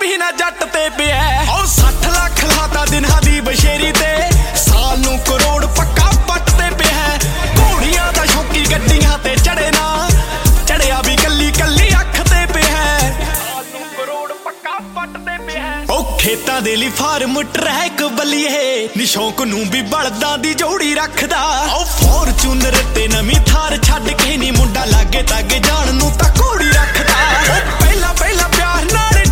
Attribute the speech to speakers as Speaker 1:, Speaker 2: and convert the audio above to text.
Speaker 1: ਮਹੀਨਾ ਜੱਟ ਤੇ ਪਿਆ ਓ 60 ਲੱਖ ਲਾਤਾ ਦਿਨਾਂ ਦੀ ਬਸ਼ੇਰੀ ਤੇ ਸਾਲ ਨੂੰ ਕਰੋੜ ਪੱਕਾ ਪੱਟ ਤੇ ਪਿਆ ਘੋੜੀਆਂ ਦਾ ਸ਼ੌਕੀ ਗੱਡੀਆਂ ਤੇ ਚੜੇ ਨਾ ਚੜਿਆ ਵੀ ਕੱਲੀ ਕੱਲੀ ਅੱਖ ਤੇ ਪਿਆ ਸਾਲ ਨੂੰ ਕਰੋੜ ਪੱਕਾ ਪੱਟ ਤੇ ਪਿਆ ਓ ਖੇਤਾਂ ਦੇ ਲਈ ਫਾਰਮ ਟਰੈਕ ਬੱਲੀਏ ਨੀ ਸ਼ੌਕ ਨੂੰ ਵੀ ਬਲਦਾਂ ਦੀ ਜੋੜੀ ਰੱਖਦਾ ਓ ਫੋਰਚੂਨਰ ਤੇ ਨਵੀਂ ਥਾਰ ਛੱਡ ਕੇ ਨੀ ਮੁੰਡਾ ਲਾਗੇ ਤਾਗੇ ਜਾਣ ਨੂੰ ਤੱਕ